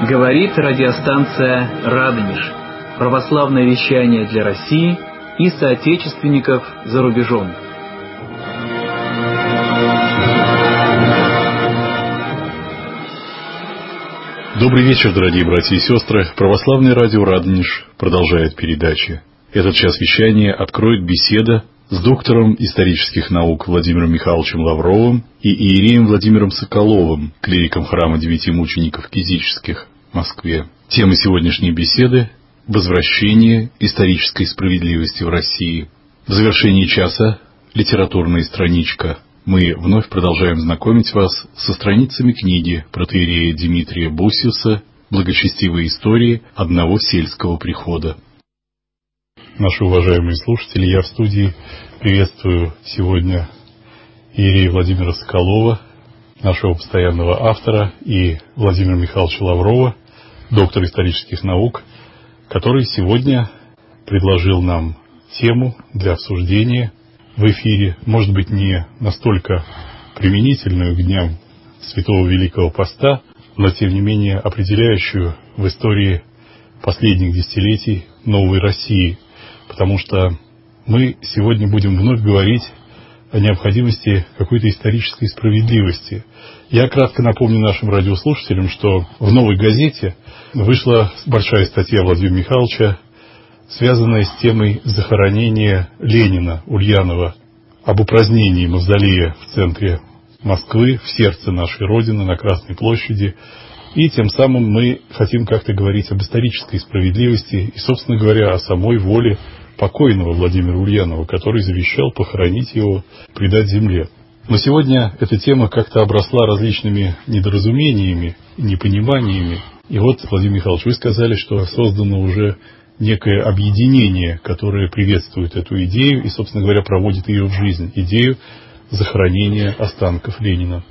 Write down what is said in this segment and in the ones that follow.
Говорит радиостанция «Радонеж». Православное вещание для России и соотечественников за рубежом. Добрый вечер, дорогие братья и сестры. Православное радио «Радонеж» продолжает передачи. Этот час вещания откроет беседа с доктором исторических наук Владимиром Михайловичем Лавровым и иереем Владимиром Соколовым, клириком храма Девяти Мучеников Кизильских в Москве. Тема сегодняшней беседы – возвращение исторической справедливости в России. В завершении часа литературная страничка. Мы вновь продолжаем знакомить вас со страницами книги протоиерея Димитрия Бусиуса «Благочестивые истории одного сельского прихода». Наши уважаемые слушатели, я в студии приветствую сегодня иерея Владимира Соколова, нашего постоянного автора, и Владимира Михайловича Лаврова, доктора исторических наук, который сегодня предложил нам тему для обсуждения в эфире, может быть, не настолько применительную к дням Святого Великого Поста, но, тем не менее, определяющую в истории последних десятилетий новой России, потому что мы сегодня будем вновь говорить о необходимости какой-то исторической справедливости. Я кратко напомню нашим радиослушателям, что в «Новой газете» вышла большая статья Владимира Михайловича, связанная с темой захоронения Ленина Ульянова, об упразднении мавзолея в центре Москвы, в сердце нашей Родины, на Красной площади. И тем самым мы хотим как-то говорить об исторической справедливости и, собственно говоря, о самой воле покойного Владимира Ульянова, который завещал похоронить его, предать земле. Но сегодня эта тема как-то обросла различными недоразумениями, непониманиями. И вот, Владимир Михайлович, вы сказали, что создано уже некое объединение, которое приветствует эту идею и, собственно говоря, проводит ее в жизнь, идею захоронения останков Ленина.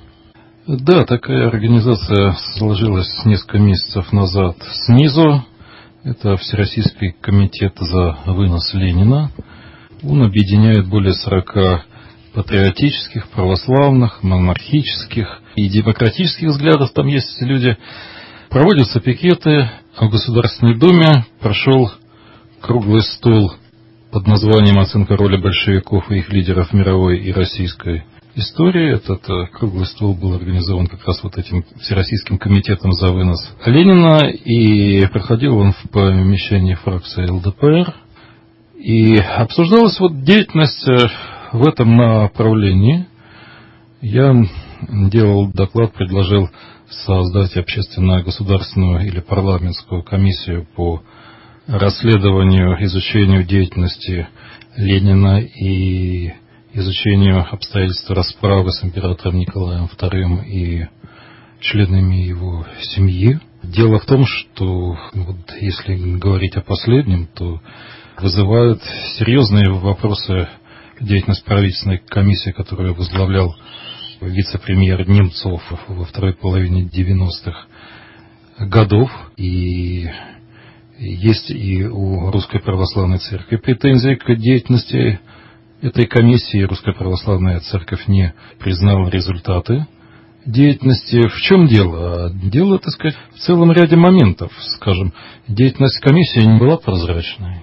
Да, такая организация сложилась несколько месяцев назад снизу. Это Всероссийский комитет за вынос Ленина. Он объединяет более 40 патриотических, православных, монархических и демократических взглядов. Там есть люди. Проводятся пикеты. В Государственной Думе прошел круглый стол под названием «Оценка роли большевиков и их лидеров в мировой и российской истории». Этот круглый стол был организован как раз вот этим Всероссийским комитетом за вынос Ленина, и проходил он в помещении фракции ЛДПР. И обсуждалась вот деятельность в этом направлении. Я делал доклад, предложил создать общественно-государственную или парламентскую комиссию по расследованию, изучению деятельности Ленина и изучению обстоятельств расправы с императором Николаем II и членами его семьи. Дело в том, что вот, если говорить о последнем, то вызывают серьезные вопросы деятельность правительственной комиссии, которую возглавлял вице-премьер Немцов во второй половине 90-х годов. И есть и у Русской Православной Церкви претензии к деятельности этой комиссии. Русская Православная Церковь не признала результаты деятельности. В чем дело? Дело, так сказать, в целом ряде моментов. Скажем, деятельность комиссии не была прозрачной.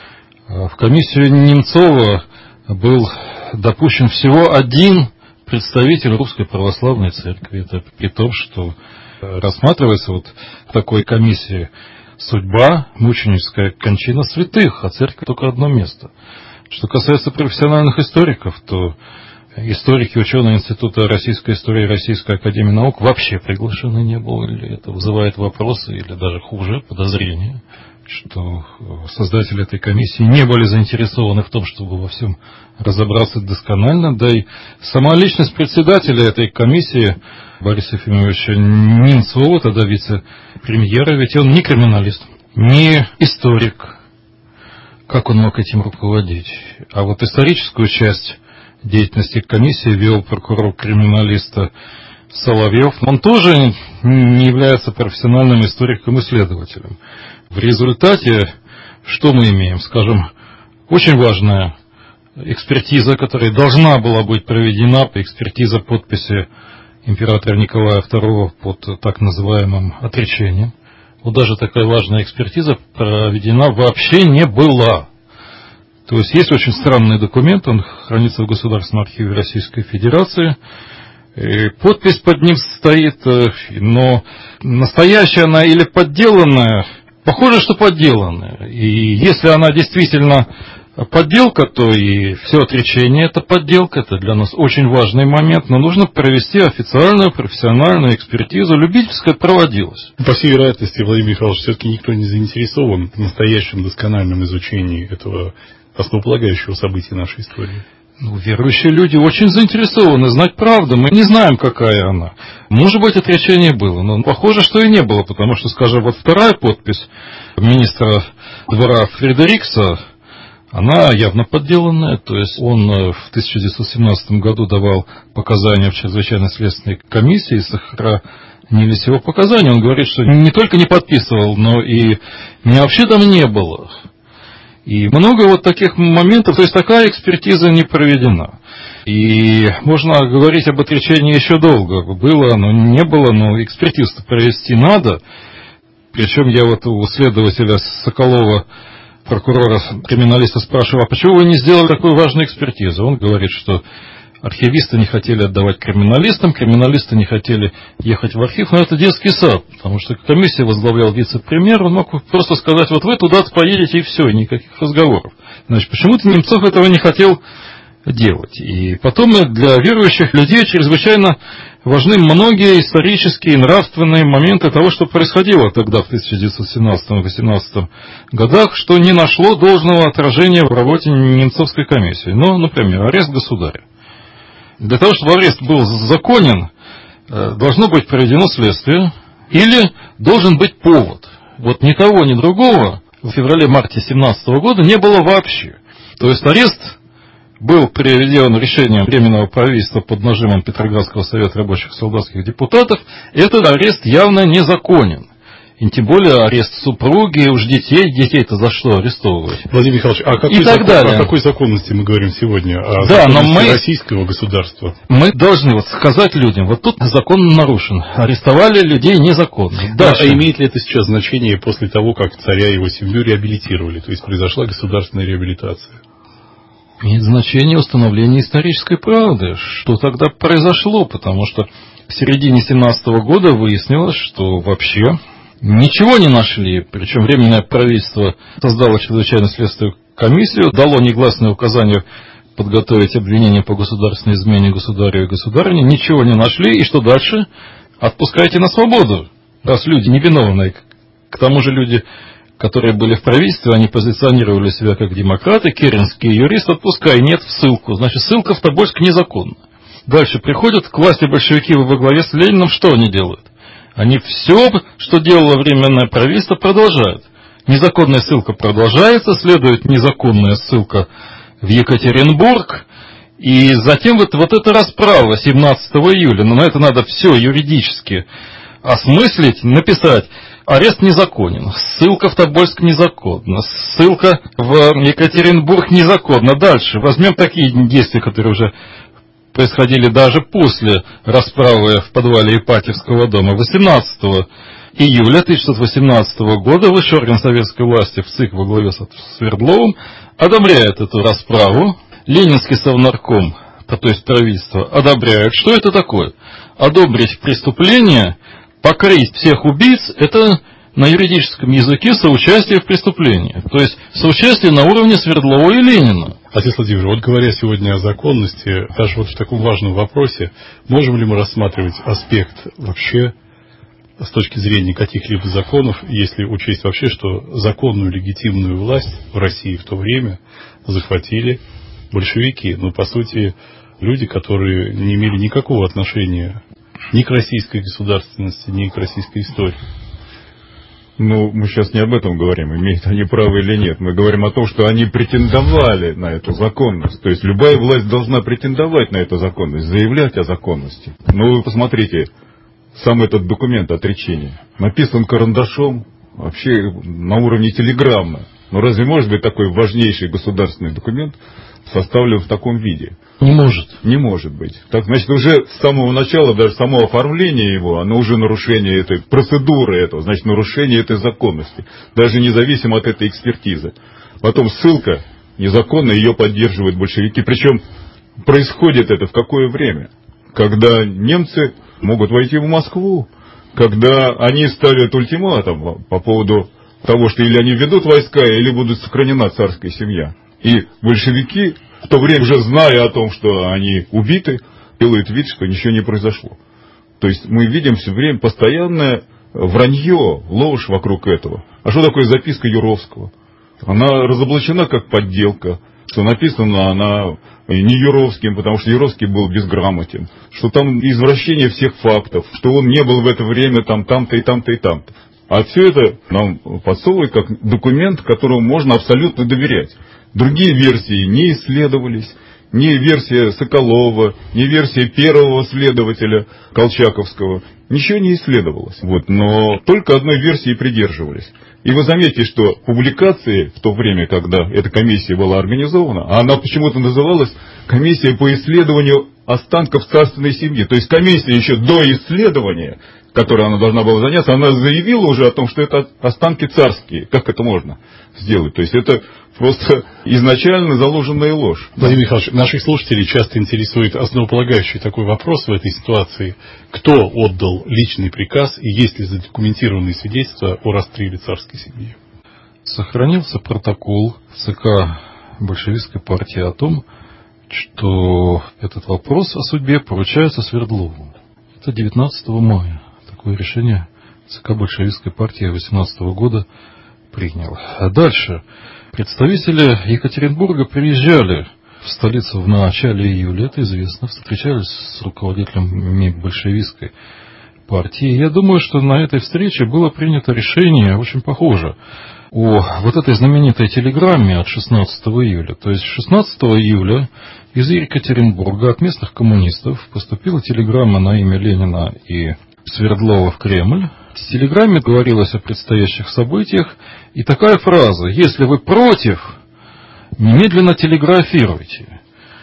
В комиссию Немцова был допущен всего один представитель Русской Православной Церкви. Это при том, что рассматривается вот в такой комиссии судьба, мученическая кончина святых, а церковь только одно место. Что касается профессиональных историков, то историки, ученые Института российской истории Российской академии наук вообще приглашены не были. Это вызывает вопросы или даже хуже, подозрения, что создатели этой комиссии не были заинтересованы в том, чтобы во всем разобраться досконально. Да и сама личность председателя этой комиссии, Бориса Ефимовича Немцова, тогда вице-премьера, ведь он не криминалист, не историк. Как он мог этим руководить? А вот историческую часть деятельности комиссии вел прокурор-криминалист Соловьев. Он тоже не является профессиональным историком-исследователем. В результате, что мы имеем? Скажем, очень важная экспертиза, которая должна была быть проведена, экспертиза подписи императора Николая II под так называемым отречением. вот даже такая важная экспертиза проведена вообще не была. То есть есть очень странный документ, он хранится в Государственном архиве Российской Федерации, и подпись под ним стоит, но настоящая она или подделанная, похоже, что подделанная. И если она действительно подделка, то и все отречение это подделка, это для нас очень важный момент, но нужно провести официальную профессиональную экспертизу, любительская проводилась. По всей вероятности, Владимир Михайлович, все-таки никто не заинтересован в настоящем доскональном изучении этого основополагающего события нашей истории. Верующие люди очень заинтересованы знать правду. Мы не знаем, какая она. Может быть, отречение было, но похоже, что и не было, потому что, скажем, вот вторая подпись министра двора Фредерикса, она явно подделанная. То есть он в 1917 году давал показания в чрезвычайной следственной комиссии, сохранились его показания. Он говорит, что не только не подписывал, но и меня вообще там не было. И много вот таких моментов, то есть такая экспертиза не проведена. И можно говорить об отречении еще долго. Было оно, не было, но экспертизу провести надо. Причем я вот у следователя Соколова, прокурора, криминалиста, спрашивал, а почему вы не сделали такую важную экспертизу? Он говорит, что архивисты не хотели отдавать криминалистам, криминалисты не хотели ехать в архив, но это детский сад, потому что комиссия возглавлял вице-премьер, он мог просто сказать, вот вы туда поедете и все, никаких разговоров. Значит, почему-то Немцов этого не хотел делать. И потом для верующих людей чрезвычайно важны многие исторические и нравственные моменты того, что происходило тогда, в 1917-18 годах, что не нашло должного отражения в работе Немцовской комиссии. Ну, например, арест государя. Для того, чтобы арест был законен, должно быть проведено следствие или должен быть повод. Вот ни того, ни другого в феврале-марте 1917 года не было вообще. То есть арест был приведен решением Временного правительства под нажимом Петроградского совета рабочих и солдатских депутатов. Этот арест явно незаконен. И тем более арест супруги, уж детей-то за что арестовывать? Владимир Михайлович, о какой законности мы говорим сегодня? О законности российского государства? Мы должны вот сказать людям, вот тут закон нарушен, арестовали людей незаконно. Да, а имеет ли это сейчас значение после того, как царя и его семью реабилитировали? То есть произошла государственная реабилитация? Имеет значение установление исторической правды, что тогда произошло, потому что в середине 1917 года выяснилось, что вообще ничего не нашли, причем Временное правительство создало чрезвычайную следственную комиссию, дало негласное указание подготовить обвинение по государственной измене государю и государине, ничего не нашли, и что дальше? Отпускайте на свободу, раз люди невиновные. К тому же люди, которые были в правительстве, они позиционировали себя как демократы, керенские юристы, отпускай, нет, в ссылку. Значит, ссылка в Тобольск незаконна. Дальше приходят к власти большевики во главе с Лениным, что они делают? Они все, что делало Временное правительство, продолжают. Незаконная ссылка продолжается, следует незаконная ссылка в Екатеринбург, и затем вот эта расправа 17 июля, но на это надо все юридически осмыслить, написать. Арест незаконен, ссылка в Тобольск незаконна, ссылка в Екатеринбург незаконна. Дальше возьмем такие действия, которые уже происходили даже после расправы в подвале Ипатьевского дома. 18 июля 1918 года высший орган советской власти в ЦИК во главе с Свердловым одобряет эту расправу. Ленинский совнарком, то есть правительство, одобряет. Что это такое? Одобрить преступление, покрыть всех убийц, это на юридическом языке соучастие в преступлении. То есть соучастие на уровне Свердлова и Ленина. Отец Владимир, вот говоря сегодня о законности, даже вот в таком важном вопросе, можем ли мы рассматривать аспект вообще с точки зрения каких-либо законов, если учесть вообще, что законную легитимную власть в России в то время захватили большевики. Ну, по сути, люди, которые не имели никакого отношения ни к российской государственности, ни к российской истории. Ну, мы сейчас не об этом говорим, имеют они право или нет. Мы говорим о том, что они претендовали на эту законность. То есть любая власть должна претендовать на эту законность, заявлять о законности. Ну, вы посмотрите, сам этот документ отречения написан карандашом, вообще на уровне телеграммы. Но разве может быть такой важнейший государственный документ составлен в таком виде? Не может. Не может быть. Так, значит, уже с самого начала, даже само оформление его, оно уже нарушение этой процедуры этого, значит, нарушение этой законности, даже независимо от этой экспертизы. Потом ссылка незаконно, ее поддерживают большевики. Причем происходит это в какое время? Когда немцы могут войти в Москву, когда они ставят ультиматум по поводу того, что или они ведут войска, или будет сохранена царская семья. И большевики, в то время уже зная о том, что они убиты, делают вид, что ничего не произошло. То есть мы видим все время постоянное вранье, ложь вокруг этого. А что такое записка Юровского? Она разоблачена как подделка, что написана она не Юровским, потому что Юровский был безграмотен, что там извращение всех фактов, что он не был в это время там-то и там-то и там-то. А все это нам подсовывает как документ, которому можно абсолютно доверять. Другие версии не исследовались, ни версия Соколова, ни версия первого следователя Колчаковского. Ничего не исследовалось. Вот, но только одной версии придерживались. И вы заметите, что публикации в то время, когда эта комиссия была организована, а она почему-то называлась «Комиссия по исследованию останков царственной семьи». То есть комиссия еще до исследования, которой она должна была заняться, она заявила уже о том, что это останки царские. Как это можно сделать? То есть это просто изначально заложенная ложь. Владимир Михайлович, наших слушателей часто интересует основополагающий такой вопрос в этой ситуации. Кто отдал личный приказ и есть ли задокументированные свидетельства о расстреле царской семьи? Сохранился протокол ЦК большевистской партии о том, что этот вопрос о судьбе поручается Свердлову. Это 19 мая. Такое решение ЦК большевистской партии 18 года принял. А дальше представители Екатеринбурга приезжали в столицу в начале июля, это известно, встречались с руководителями большевистской партии. Я думаю, что на этой встрече было принято решение очень похоже о вот этой знаменитой телеграмме от 16 июля. То есть 16 июля из Екатеринбурга от местных коммунистов поступила телеграмма на имя Ленина и Свердлова в Кремль. В телеграмме говорилось о предстоящих событиях, и такая фраза: «Если вы против, немедленно телеграфируйте».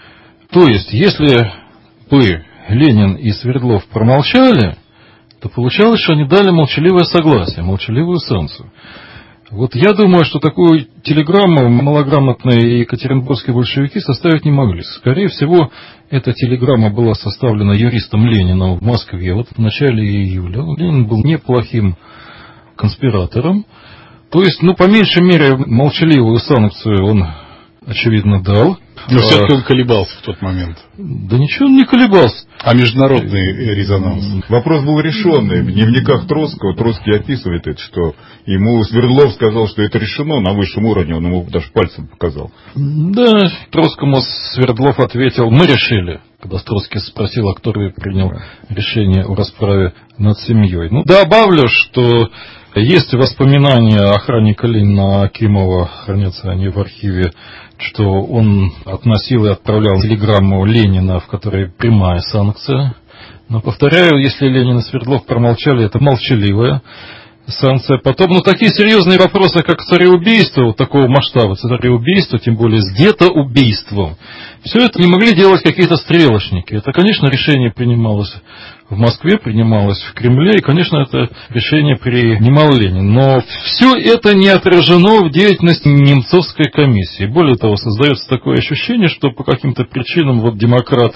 То есть, если бы Ленин и Свердлов промолчали, то получалось, что они дали молчаливое согласие, молчаливую санкцию. Вот я думаю, что такую телеграмму малограмотные екатеринбургские большевики составить не могли. Скорее всего, эта телеграмма была составлена юристом Ленина в Москве вот в начале июля. Ленин был неплохим конспиратором. То есть, по меньшей мере, молчаливую санкцию он, очевидно, дал. Но все-таки он колебался в тот момент. Да ничего он не колебался. А международный резонанс? Вопрос был решенный. В дневниках Троцкого Троцкий описывает это, что ему Свердлов сказал, что это решено на высшем уровне, он ему даже пальцем показал. Да, Троцкому Свердлов ответил: мы решили. Когда Троцкий спросил, а кто принял решение о расправе над семьей. Добавлю, что есть воспоминания охранника Ленина Акимова, хранятся они в архиве, что он относил и отправлял телеграмму Ленина, в которой прямая санкция. Но, повторяю, если Ленин и Свердлов промолчали, это молчаливая санкция. Потом, такие серьезные вопросы, как цареубийство, вот такого масштаба цареубийства, тем более с детоубийством, все это не могли делать какие-то стрелочники. Это, конечно, решение принималось в Москве, принималось в Кремле, и, конечно, это решение принимал Ленин. Но все это не отражено в деятельности Немцовской комиссии. Более того, создается такое ощущение, что по каким-то причинам демократ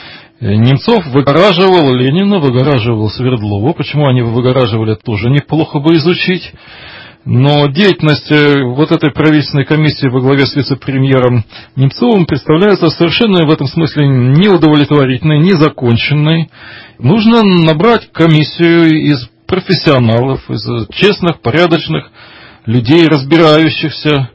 Немцов выгораживал Ленина, выгораживал Свердлова. Почему они его выгораживали, тоже неплохо бы изучить. Но деятельность вот этой правительственной комиссии во главе с вице-премьером Немцовым представляется совершенно в этом смысле неудовлетворительной, незаконченной. Нужно набрать комиссию из профессионалов, из честных, порядочных людей, разбирающихся.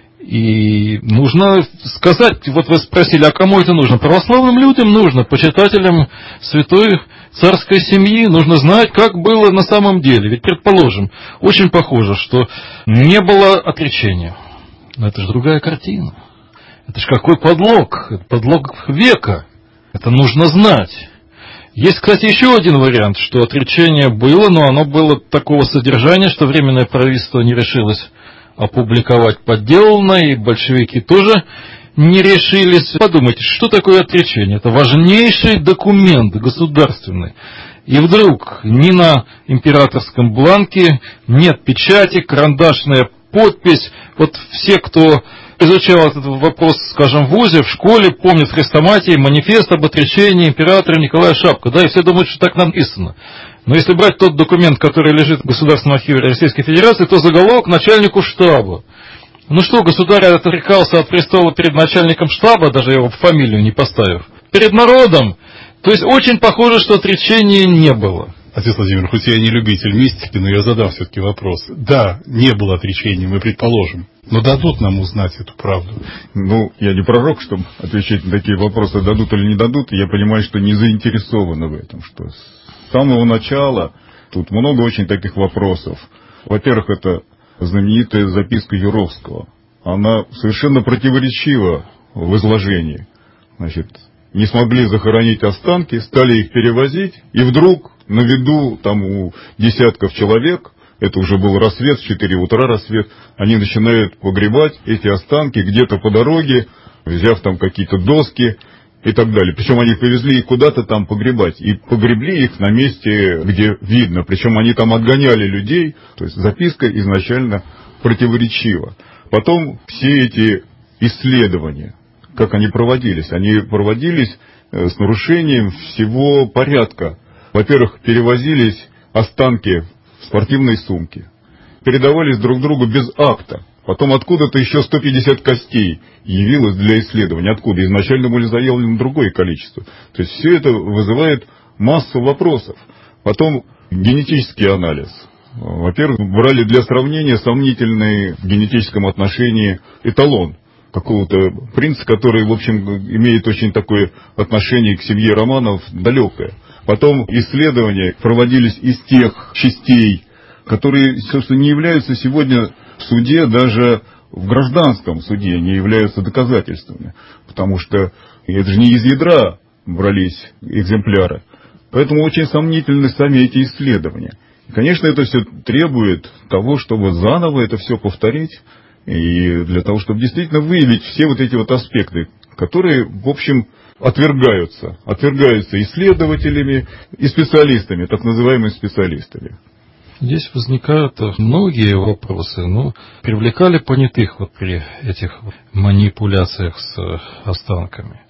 И нужно сказать, вот вы спросили, а кому это нужно? Православным людям нужно, почитателям святой царской семьи, нужно знать, как было на самом деле. Ведь, предположим, очень похоже, что не было отречения. Но это же другая картина. Это же какой подлог? Это подлог века. Это нужно знать. Есть, кстати, еще один вариант, что отречение было, но оно было такого содержания, что Временное правительство не решилось опубликовать подделанное, и большевики тоже не решились. Подумайте, что такое отречение? Это важнейший документ государственный. И вдруг ни на императорском бланке нет печати, карандашная подпись. Вот все, кто изучал этот вопрос, скажем, в ВУЗе, в школе, помнят хрестоматии, манифест об отречении императора Николая Шапка. Да, и все думают, что так написано. Но если брать тот документ, который лежит в Государственном архиве Российской Федерации, то заголовок начальнику штаба. Ну что, государь отрекался от престола перед начальником штаба, даже его фамилию не поставив, перед народом. То есть очень похоже, что отречения не было. Отец Владимир, хоть я не любитель мистики, но я задам все-таки вопрос. Да, не было отречения, мы предположим. Но дадут нам узнать эту правду? Ну, я не пророк, чтобы отвечать на такие вопросы, дадут или не дадут. Я понимаю, что не заинтересованы в этом. Что с самого начала тут много очень таких вопросов. Во-первых, это знаменитая записка Юровского. Она совершенно противоречива в изложении. Значит, не смогли захоронить останки, стали их перевозить, и вдруг на виду там у десятков человек, это уже был рассвет, в 4 утра рассвет, они начинают погребать эти останки где-то по дороге, взяв там какие-то доски и так далее. Причем они повезли их куда-то там погребать, и погребли их на месте, где видно. Причем они там отгоняли людей, то есть записка изначально противоречива. Потом все эти исследования, как они проводились? Они проводились с нарушением всего порядка. Во-первых, перевозились останки в спортивной сумке, передавались друг другу без акта. Потом откуда-то еще 150 костей явилось для исследования. Откуда? Изначально были заявлены другое количество. То есть все это вызывает массу вопросов. Потом генетический анализ. Во-первых, брали для сравнения сомнительный в генетическом отношении эталон какого-то принца, который, в общем, имеет очень такое отношение к семье Романов далекое. Потом исследования проводились из тех частей, которые, собственно, не являются сегодня в суде, даже в гражданском суде, не являются доказательствами. Потому что это же не из ядра брались экземпляры. Поэтому очень сомнительны сами эти исследования. И, конечно, это все требует того, чтобы заново это все повторить, и для того, чтобы действительно выявить все вот эти вот аспекты, которые, в общем, отвергаются исследователями и специалистами, так называемыми специалистами. Здесь возникают многие вопросы. Привлекали понятых вот при этих манипуляциях с останками.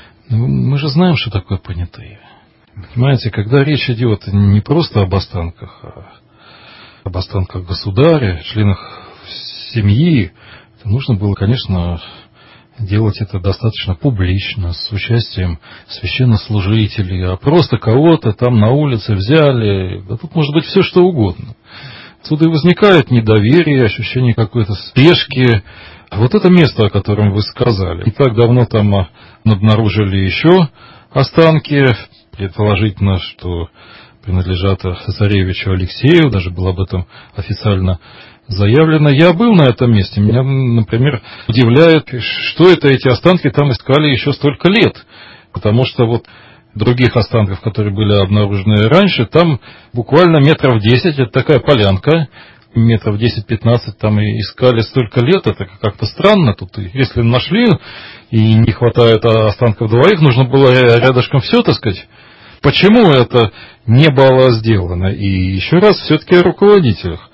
Мы же знаем, что такое понятые. Понимаете, когда речь идет не просто об останках, а об останках государя, членах семьи, то нужно было, конечно, делать это достаточно публично, с участием священнослужителей, а просто кого-то там на улице взяли, да тут может быть все что угодно. Отсюда и возникает недоверие, ощущение какой-то спешки. Вот это место, о котором вы сказали. Не так давно там обнаружили еще останки, предположительно, что принадлежат цесаревичу Алексею, даже было об этом официально заявлено. Я был на этом месте. Меня, например, удивляет, что это эти останки там искали еще столько лет. Потому что вот других останков, которые были обнаружены раньше, там буквально метров 10, это такая полянка, метров 10-15 там и искали столько лет, это как-то странно. Тут, если нашли и не хватает останков двоих, нужно было рядышком все, так сказать. Почему это не было сделано? И еще раз, все-таки о руководителях.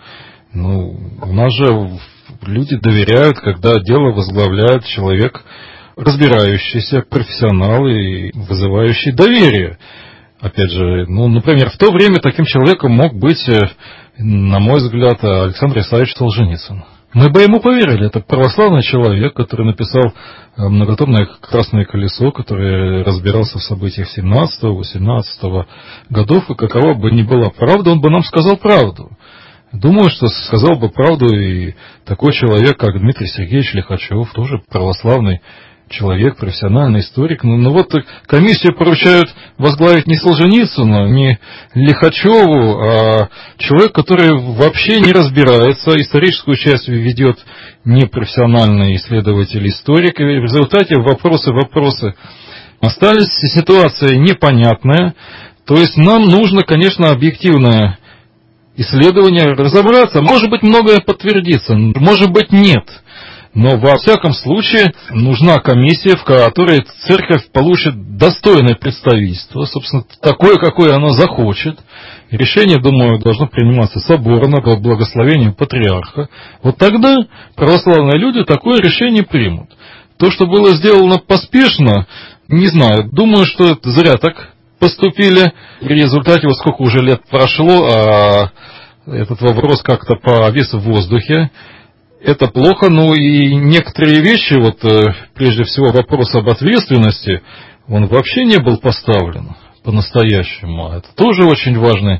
У нас же люди доверяют, когда дело возглавляет человек, разбирающийся, профессионал и вызывающий доверие. Опять же, например, в то время таким человеком мог быть, на мой взгляд, Александр Исаевич Солженицын. Мы бы ему поверили. Это православный человек, который написал многотомное «Красное колесо», который разбирался в событиях 17-18 годов, и какова бы ни была правда, он бы нам сказал правду. Думаю, что сказал бы правду и такой человек, как Дмитрий Сергеевич Лихачев, тоже православный человек, профессиональный историк. Вот комиссию поручают возглавить не Солженицыну, не Лихачеву, а человек, который вообще не разбирается, историческую часть ведет непрофессиональный исследователь-историк, и в результате вопросы остались, ситуация непонятная. То есть нам нужно, конечно, объективное исследования, разобраться. Может быть, многое подтвердится, может быть, нет. Но во всяком случае нужна комиссия, в которой церковь получит достойное представительство, собственно, такое, какое она захочет. Решение, думаю, должно приниматься соборно, по благословению патриарха. Вот тогда православные люди такое решение примут. То, что было сделано поспешно, не знаю, думаю, что это зря так поступили. В результате, вот сколько уже лет прошло, а этот вопрос как-то повис в воздухе. Это плохо, но и некоторые вещи, вот прежде всего вопрос об ответственности, он вообще не был поставлен по-настоящему. Это тоже очень важный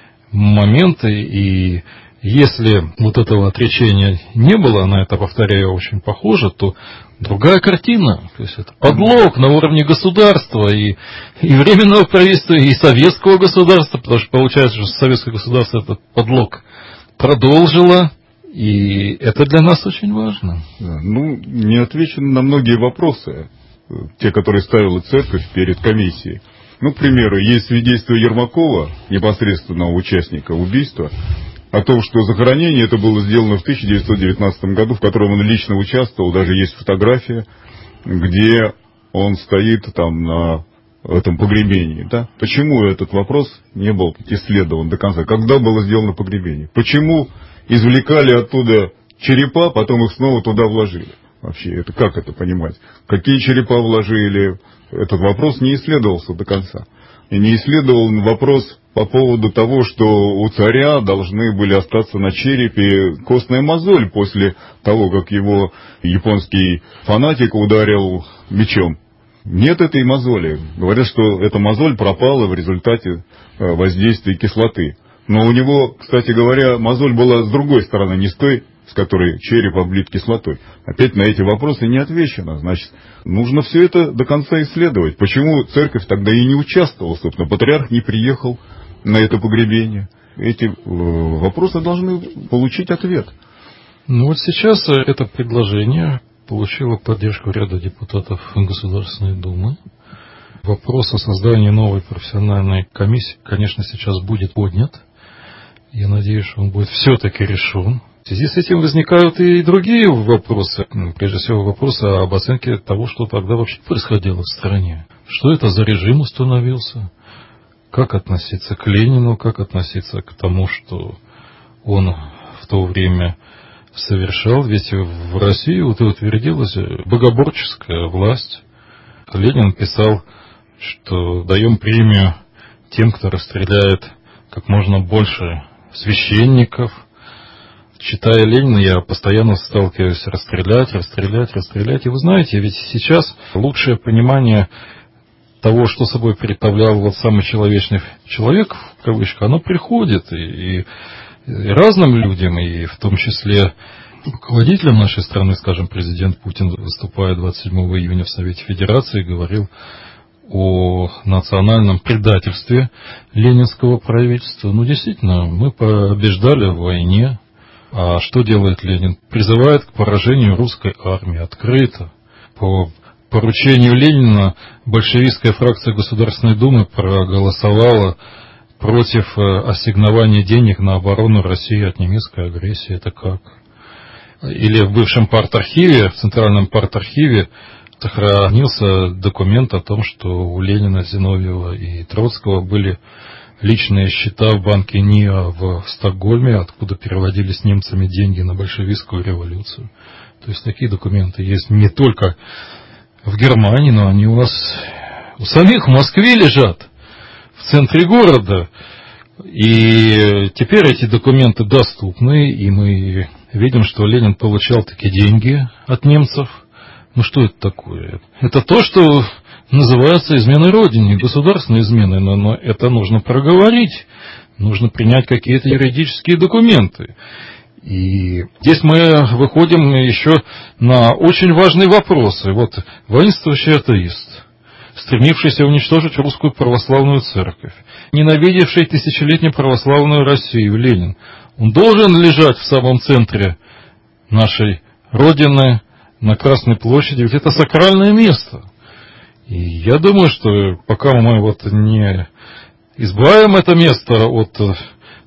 момент, и если вот этого отречения не было, на это, повторяю, очень похоже, то другая картина. То есть это подлог на уровне государства и временного правительства, и советского государства, потому что получается, что советское государство этот подлог продолжило. И это для нас очень важно. Ну, не отвечено на многие вопросы, те, которые ставила церковь перед комиссией. Ну, к примеру, есть свидетельство Ермакова, непосредственного участника убийства, о том, что захоронение это было сделано в 1919 году, в котором он лично участвовал, даже есть фотография, где он стоит там на этом погребении. Да? Почему этот вопрос не был исследован до конца? Когда было сделано погребение? Почему извлекали оттуда черепа, потом их снова туда вложили? Вообще, это как это понимать? Какие черепа вложили? Этот вопрос не исследовался до конца. И не исследовал вопрос по поводу того, что у царя должны были остаться на черепе костная мозоль после того, как его японский фанатик ударил мечом. Нет этой мозоли. Говорят, что эта мозоль пропала в результате воздействия кислоты. Но у него, кстати говоря, мозоль была с другой стороны, не с той, с которой череп облит кислотой. Опять на эти вопросы не отвечено. Значит, нужно все это до конца исследовать. Почему церковь тогда и не участвовала, собственно, патриарх не приехал на это погребение? Эти вопросы должны получить ответ. Ну вот сейчас это предложение получило поддержку ряда депутатов Государственной Думы. Вопрос о создании новой профессиональной комиссии, конечно, сейчас будет поднят. Я надеюсь, что он будет все-таки решен. В связи с этим возникают и другие вопросы. Прежде всего, вопросы об оценке того, что тогда вообще происходило в стране. Что это за режим установился? Как относиться к Ленину? Как относиться к тому, что он в то время совершал? Ведь в России утвердилась богоборческая власть. Ленин писал, что даем премию тем, кто расстреляет как можно больше священников. Читая Ленина, я постоянно сталкиваюсь расстрелять. И вы знаете, ведь сейчас лучшее понимание того, что собой представлял вот самый человечный человек, в кавычках, оно приходит и разным людям, и в том числе руководителям нашей страны, скажем, президент Путин, выступая 27 июня в Совете Федерации, говорил о национальном предательстве ленинского правительства. Ну, действительно, мы побеждали в войне. А что делает Ленин? Призывает к поражению русской армии открыто. По поручению Ленина большевистская фракция Государственной Думы проголосовала против ассигнования денег на оборону России от немецкой агрессии. Это как? Или в бывшем партархиве, в Центральном партархиве, сохранился документ о том, что у Ленина, Зиновьева и Троцкого были личные счета в банке НИА в Стокгольме, откуда переводились немцами деньги на большевистскую революцию. То есть такие документы есть не только в Германии, но они у нас у самих в Москве лежат, в центре города. И теперь эти документы доступны, и мы видим, что Ленин получал такие деньги от немцев. Ну что это такое? Это то, что называется изменой Родине, государственной изменой, но это нужно проговорить, нужно принять какие-то юридические документы. И здесь мы выходим еще на очень важные вопросы. Вот воинствующий атеист, стремившийся уничтожить русскую православную церковь, ненавидевший тысячелетнюю православную Россию, Ленин, он должен лежать в самом центре нашей Родины, на Красной площади, ведь это сакральное место. И я думаю, что пока мы вот не избавим это место от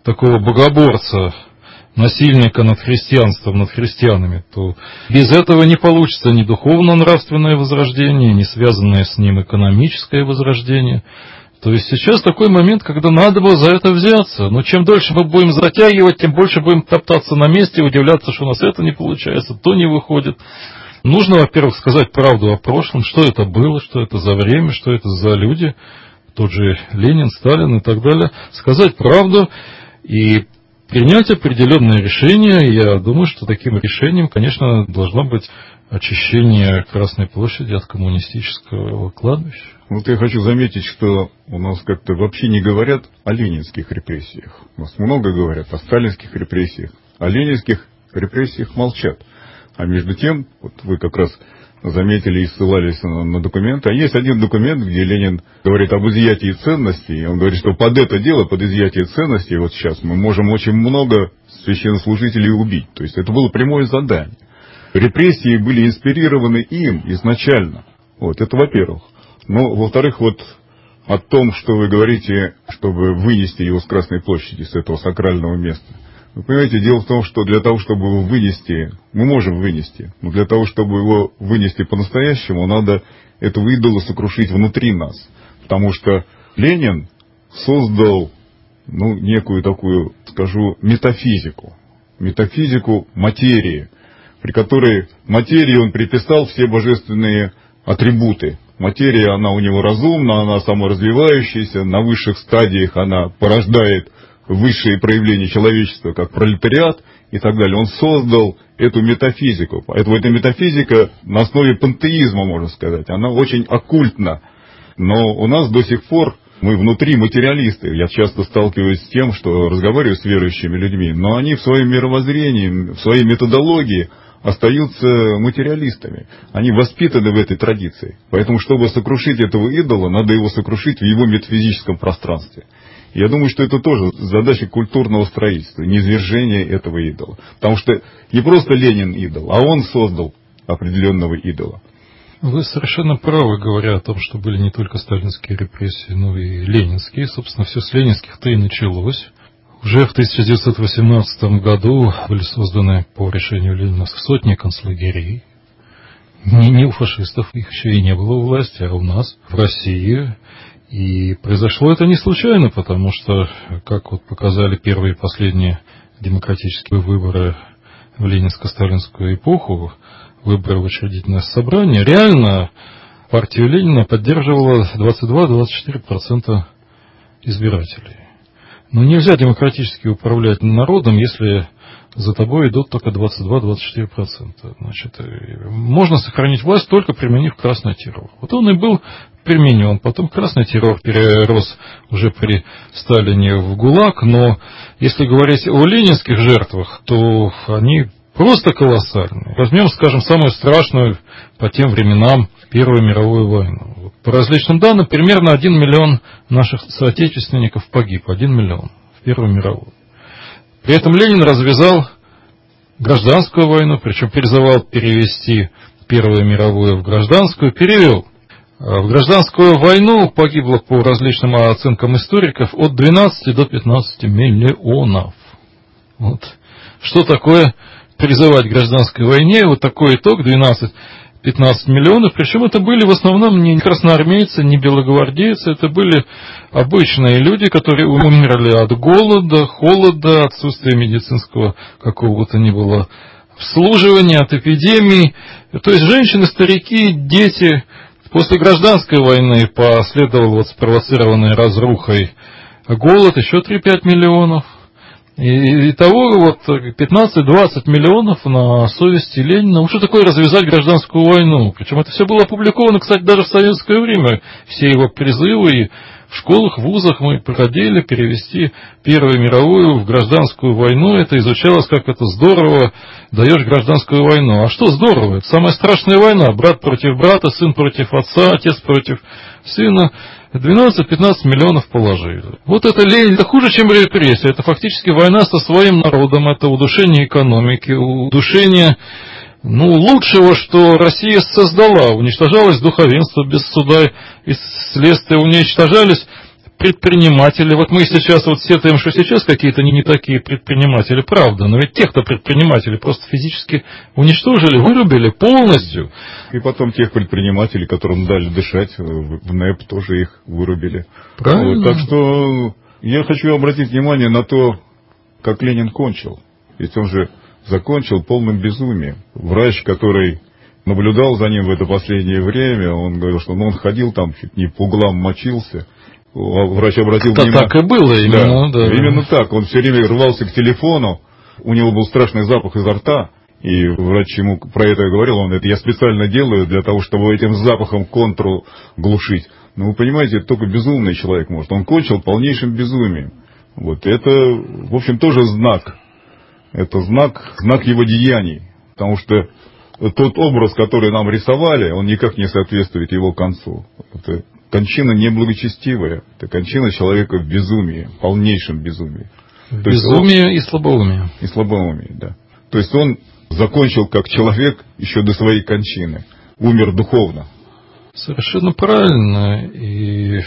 такого богоборца, насильника над христианством, над христианами, то без этого не получится ни духовно-нравственное возрождение, ни связанное с ним экономическое возрождение. То есть сейчас такой момент, когда надо было за это взяться. Но чем дольше мы будем затягивать, тем больше будем топтаться на месте, удивляться, что у нас это не получается, то не выходит. Нужно, во-первых, сказать правду о прошлом, что это было, что это за время, что это за люди, тот же Ленин, Сталин и так далее. Сказать правду и принять определенные решения. Я думаю, что таким решением, конечно, должно быть очищение Красной площади от коммунистического кладбища. Вот я хочу заметить, что у нас как-то вообще не говорят о ленинских репрессиях. У нас много говорят о сталинских репрессиях. О ленинских репрессиях молчат. А между тем, вот вы как раз заметили и ссылались на документы. А есть один документ, где Ленин говорит об изъятии ценностей. Он говорит, что под это дело, под изъятие ценностей, вот сейчас мы можем очень много священнослужителей убить. То есть это было прямое задание. Репрессии были инспирированы им изначально. Вот, это во-первых. Но, во-вторых, вот о том, что вы говорите, чтобы вынести его с Красной площади, с этого сакрального места. Вы понимаете, дело в том, что для того, чтобы его вынести, мы можем вынести, но для того, чтобы его вынести по-настоящему, надо этого идола сокрушить внутри нас. Потому что Ленин создал, некую такую, скажу, метафизику материи, при которой материи он приписал все божественные атрибуты. Материя, она у него разумна, она саморазвивающаяся, на высших стадиях она порождает высшие проявления человечества, как пролетариат и так далее. Он создал эту метафизику. Эта метафизика на основе пантеизма, можно сказать. Она очень оккультна. Но у нас до сих пор мы внутри материалисты. Я часто сталкиваюсь с тем, что разговариваю с верующими людьми, но они в своем мировоззрении, в своей методологии остаются материалистами. Они воспитаны в этой традиции. Поэтому, чтобы сокрушить этого идола, надо его сокрушить в его метафизическом пространстве. Я думаю, что это тоже задача культурного строительства, низвержение этого идола. Потому что не просто Ленин идол, а он создал определенного идола. Вы совершенно правы, говоря о том, что были не только сталинские репрессии, но и ленинские. Собственно, все с ленинских-то и началось. Уже в 1918 году были созданы по решению Ленина сотни концлагерей. Не у фашистов, их еще и не было у власти, а у нас, в России. И произошло это не случайно, потому что, как вот показали первые и последние демократические выборы в ленинско-сталинскую эпоху, выборы в учредительное собрание, реально партию Ленина поддерживало 22-24% избирателей. Но нельзя демократически управлять народом, если за тобой идут только 22-24%. Значит, можно сохранить власть, только применив красный террор. Вот он и был применен. Потом красный террор перерос уже при Сталине в ГУЛАГ. Но если говорить о ленинских жертвах, то они просто колоссальные. Возьмем, скажем, самую страшную по тем временам Первую мировую войну. По различным данным, примерно 1 миллион наших соотечественников погиб. 1 миллион в Первую мировую. При этом Ленин развязал гражданскую войну, причем призывал перевести Первую мировую в гражданскую, перевел. В гражданскую войну погибло по различным оценкам историков от 12 до 15 миллионов. Вот. Что такое призывать к гражданской войне? Вот такой итог, 12-15 миллионов. Причем это были в основном не красноармейцы, не белогвардейцы, это были обычные люди, которые умерли от голода, холода, отсутствия медицинского какого-то ни было обслуживания, от эпидемий. То есть женщины, старики, дети. После гражданской войны последовал вот спровоцированный разрухой голод, еще 3-5 миллионов. И итого вот 15-20 миллионов на совести Ленина. Ну, что такое развязать гражданскую войну? Причем это все было опубликовано, кстати, даже в советское время. Все его призывы и в школах, в вузах мы проходили перевести Первую мировую в гражданскую войну. Это изучалось, как это здорово, даешь гражданскую войну. А что здорово? Это самая страшная война. Брат против брата, сын против отца, отец против сына. 12-15 миллионов положили. Вот это Ленин, это хуже, чем репрессия. Это фактически война со своим народом. Это удушение экономики, удушение лучшего, что Россия создала. Уничтожалось духовенство без суда и следствия, уничтожались предприниматели. Вот мы сейчас вот сетуем, что сейчас какие-то не такие предприниматели, правда, но ведь тех-то предприниматели просто физически уничтожили, вырубили полностью. И потом тех предпринимателей, которым дали дышать, в НЭП тоже их вырубили. Правильно. Вот, так что я хочу обратить внимание на то, как Ленин кончил. Ведь он же закончил полным безумием. Врач, который наблюдал за ним в это последнее время, он говорил, что он ходил там, чуть не по углам мочился. Врач обратил внимание. Так и было именно, да. Именно так. Он все время рвался к телефону, у него был страшный запах изо рта, и врач ему про это говорил, он говорит, я специально делаю для того, чтобы этим запахом контру глушить. Но вы понимаете, это только безумный человек может. Он кончил полнейшим безумием. Вот это, в общем, тоже знак. Это знак его деяний. Потому что тот образ, который нам рисовали, он никак не соответствует его концу. Это кончина неблагочестивая. Это кончина человека в безумии, полнейшем безумии. Безумие и слабоумие. И слабоумие, да. То есть он закончил как человек еще до своей кончины. Умер духовно. Совершенно правильно. И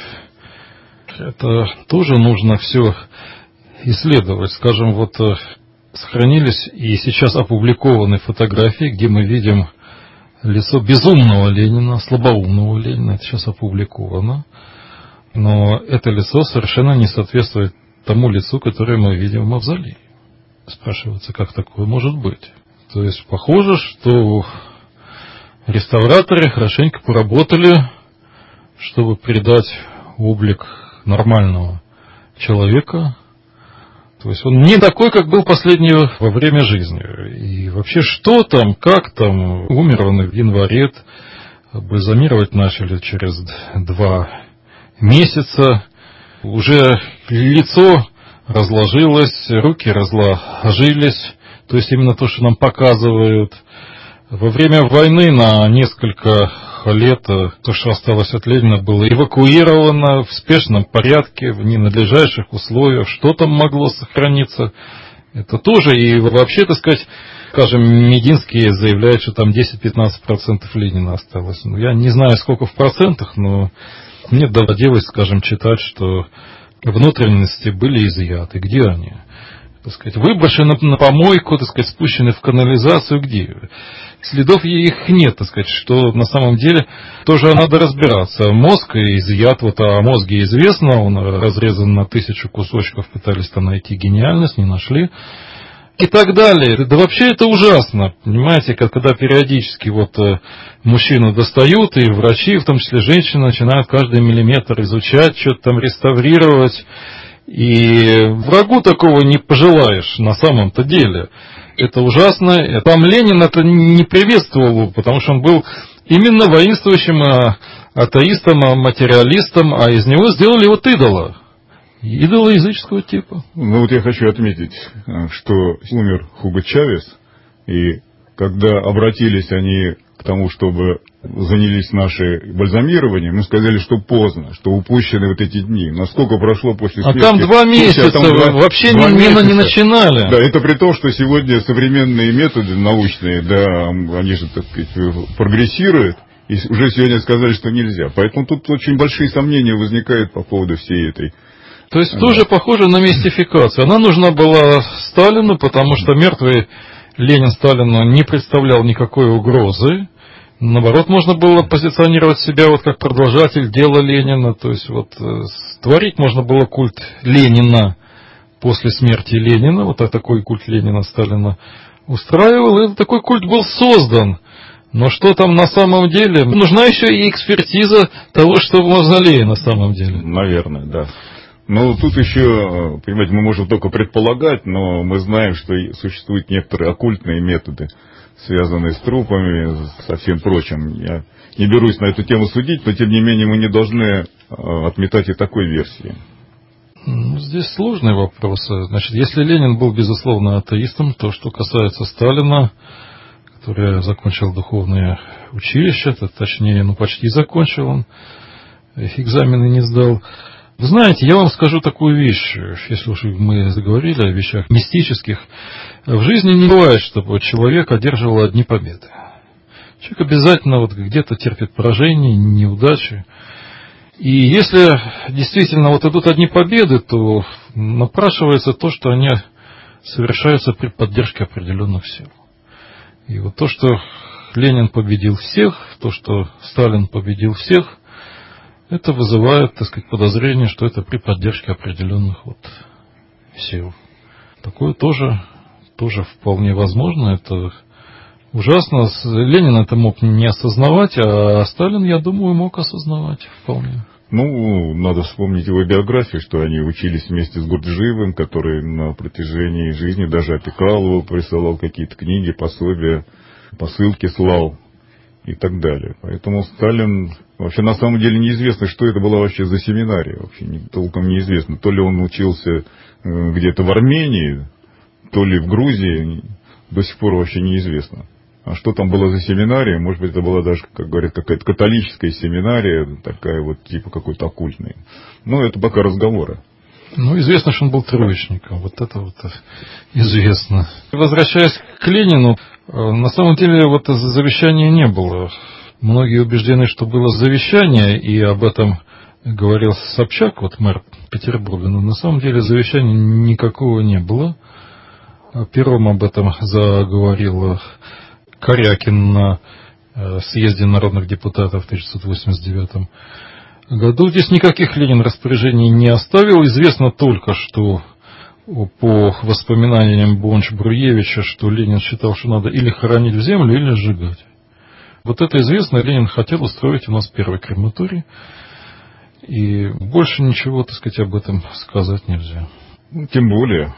это тоже нужно все исследовать. Скажем, вот сохранились и сейчас опубликованы фотографии, где мы видим лицо безумного Ленина, слабоумного Ленина. Это сейчас опубликовано. Но это лицо совершенно не соответствует тому лицу, которое мы видим в мавзолее. Спрашивается, как такое может быть? То есть похоже, что реставраторы хорошенько поработали, чтобы придать облик нормального человека. То есть он не такой, как был последнее во время жизни. И вообще, что там, как там, умер он в январе, бальзамировать начали через 2 месяца. Уже лицо разложилось, руки разложились. То есть именно то, что нам показывают. Во время войны на несколько лет то, что осталось от Ленина, было эвакуировано в спешном порядке, в ненадлежащих условиях. Что там могло сохраниться? Это тоже. И вообще, так сказать, скажем, Мединский заявляет, что там 10-15% Ленина осталось. Я не знаю, сколько в процентах, но мне доводилось, скажем, читать, что внутренности были изъяты. Где они? Так сказать, выброшены на помойку, так сказать, спущены в канализацию, где? Следов их нет, так сказать, что на самом деле тоже надо разбираться. Мозг изъят, вот о мозге известно, он разрезан на 1000 кусочков, пытались там найти гениальность, не нашли. И так далее. Да вообще это ужасно, понимаете, когда периодически вот мужчину достают, и врачи, в том числе женщины, начинают каждый миллиметр изучать, что-то там реставрировать. И врагу такого не пожелаешь на самом-то деле. Это ужасно. Там Ленин это не приветствовал, потому что он был именно воинствующим атеистом, материалистом, а из него сделали вот идола. Идола языческого типа. Ну вот я хочу отметить, что умер Хуго Чавес, и когда обратились они к тому, чтобы занялись нашей бальзамированием, мы сказали, что поздно, что упущены вот эти дни. Насколько прошло после смерти? А там 2 месяца, вообще не начинали. Да, это при том, что сегодня современные методы научные, да, они же, так сказать, прогрессируют, и уже сегодня сказали, что нельзя. Поэтому тут очень большие сомнения возникают по поводу всей этой. То есть тоже похоже на мистификацию. Она нужна была Сталину, потому что мертвый Ленин Сталину не представлял никакой угрозы. Наоборот, можно было позиционировать себя вот как продолжатель дела Ленина. То есть вот створить можно было культ Ленина после смерти Ленина. Вот такой культ Ленина Сталина устраивал. И такой культ был создан. Но что там на самом деле? Нужна еще и экспертиза того, что в мавзолее на самом деле. Наверное, да. Но тут еще, понимаете, мы можем только предполагать, но мы знаем, что существуют некоторые оккультные методы, связанные с трупами, со всем прочим. Я не берусь на эту тему судить, но тем не менее мы не должны отметать и такой версии. Здесь сложный вопрос. Значит, если Ленин был, безусловно, атеистом, то, что касается Сталина, который закончил духовное училище, точнее, почти закончил, он экзамены не сдал. Вы знаете, я вам скажу такую вещь, если уж мы заговорили о вещах мистических. В жизни не бывает, чтобы человек одерживал одни победы. Человек обязательно вот где-то терпит поражения, неудачи. И если действительно вот идут одни победы, то напрашивается то, что они совершаются при поддержке определенных сил. И вот то, что Ленин победил всех, то, что Сталин победил всех, это вызывает, так сказать, подозрение, что это при поддержке определенных вот сил. Такое тоже вполне возможно. Это ужасно. Ленин это мог не осознавать, а Сталин, я думаю, мог осознавать вполне. Ну, надо вспомнить его биографию, что они учились вместе с Гурджиевым, который на протяжении жизни даже опекал его, присылал какие-то книги, пособия, посылки слал и так далее. Поэтому Сталин... Вообще, на самом деле, неизвестно, что это была вообще за семинария. Вообще толком неизвестно. То ли он учился где-то в Армении, то ли в Грузии. До сих пор вообще неизвестно. А что там было за семинария? Может быть, это была даже, как говорят, какая-то католическая семинария, такая вот, типа какой-то оккультной. Но это пока разговоры. Ну, известно, что он был троечником. Вот это вот известно. Возвращаясь к Ленину, на самом деле вот завещания не было. Многие убеждены, что было завещание, и об этом говорил Собчак, вот мэр Петербурга, но на самом деле завещания никакого не было. Первым об этом заговорил Корякин на съезде народных депутатов в 1989 году. Здесь никаких Ленин распоряжений не оставил. Известно только, что по воспоминаниям Бонч-Бруевича, что Ленин считал, что надо или хоронить в землю, или сжигать. Вот это известно. Ленин хотел устроить у нас первый крематорий. И больше ничего, так сказать, об этом сказать нельзя. Тем более.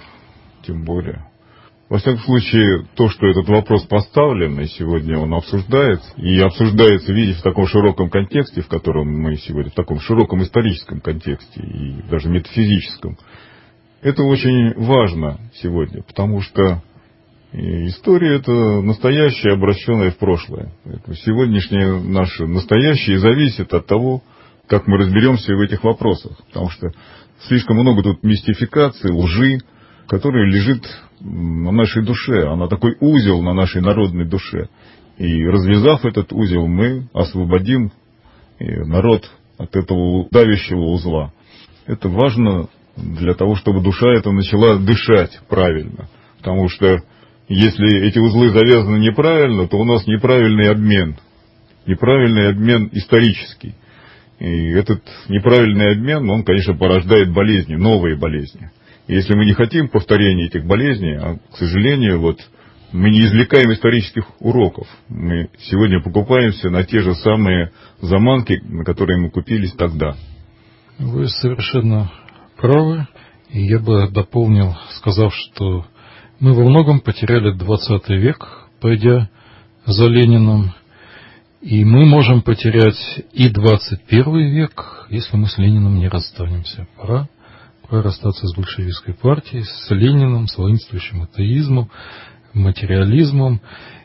Во всяком случае, то, что этот вопрос поставлен, и сегодня он обсуждается, и обсуждается, видите, в таком широком контексте, в котором мы сегодня, в таком широком историческом контексте, и даже метафизическом, это очень важно сегодня, потому что история — это настоящее, обращенное в прошлое. Сегодняшнее наше настоящее зависит от того, как мы разберемся в этих вопросах, потому что слишком много тут мистификации, лжи, которая лежит на нашей душе. Она такой узел на нашей народной душе. И развязав этот узел, мы освободим народ от этого давящего узла. Это важно для того, чтобы душа эта начала дышать правильно. Потому что если эти узлы завязаны неправильно, то у нас неправильный обмен. Неправильный обмен исторический. И этот неправильный обмен, он, конечно, порождает болезни, новые болезни. Если мы не хотим повторения этих болезней, а, к сожалению, вот мы не извлекаем исторических уроков. Мы сегодня покупаемся на те же самые заманки, на которые мы купились тогда. Вы совершенно правы. И я бы дополнил, сказав, что мы во многом потеряли 20 век, пойдя за Лениным. И мы можем потерять и 21 век, если мы с Лениным не расстанемся. Пора расстаться с большевистской партией, с Лениным, с воинствующим атеизмом, материализмом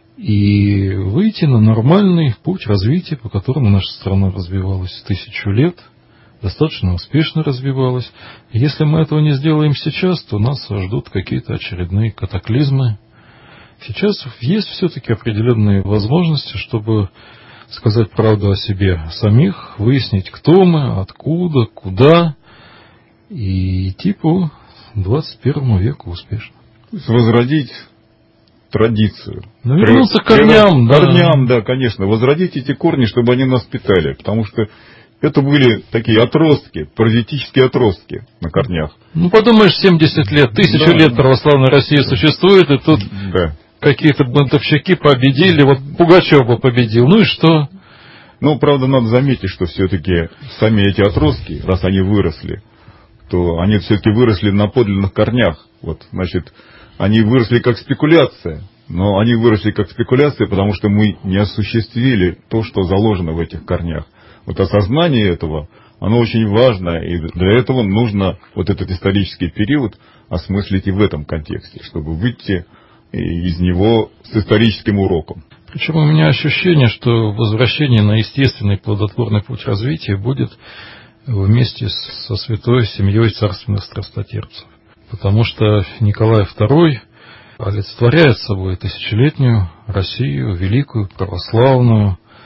и выйти на нормальный путь развития, по которому наша страна развивалась 1000 лет, достаточно успешно развивалась. И если мы этого не сделаем сейчас, то нас ждут какие-то очередные катаклизмы. Сейчас есть все-таки определенные возможности, чтобы сказать правду о себе самих, выяснить, кто мы, откуда, куда, и идти по 21 веку успешно. То есть возродить традицию. Ну, вернуться к корням. Корням, да, конечно. Возродить эти корни, чтобы они нас питали. Потому что это были такие отростки, паразитические отростки на корнях. Ну, подумаешь, 70 лет, 1000 лет православная Россия существует, и тут какие-то бунтовщики победили. Вот Пугачев бы победил. Ну и что? Ну, правда, надо заметить, что все-таки сами эти отростки, раз они выросли, то они все-таки выросли на подлинных корнях. Вот, значит, они выросли как спекуляция. Но они выросли как спекуляция, потому что мы не осуществили то, что заложено в этих корнях. Вот осознание этого, оно очень важно, и для этого нужно вот этот исторический период осмыслить и в этом контексте, чтобы выйти из него с историческим уроком. Причем у меня ощущение, что возвращение на естественный плодотворный путь развития будет вместе со святой семьей царственных страстотерпцев. Потому что Николай II олицетворяет собой тысячелетнюю Россию, великую, православную,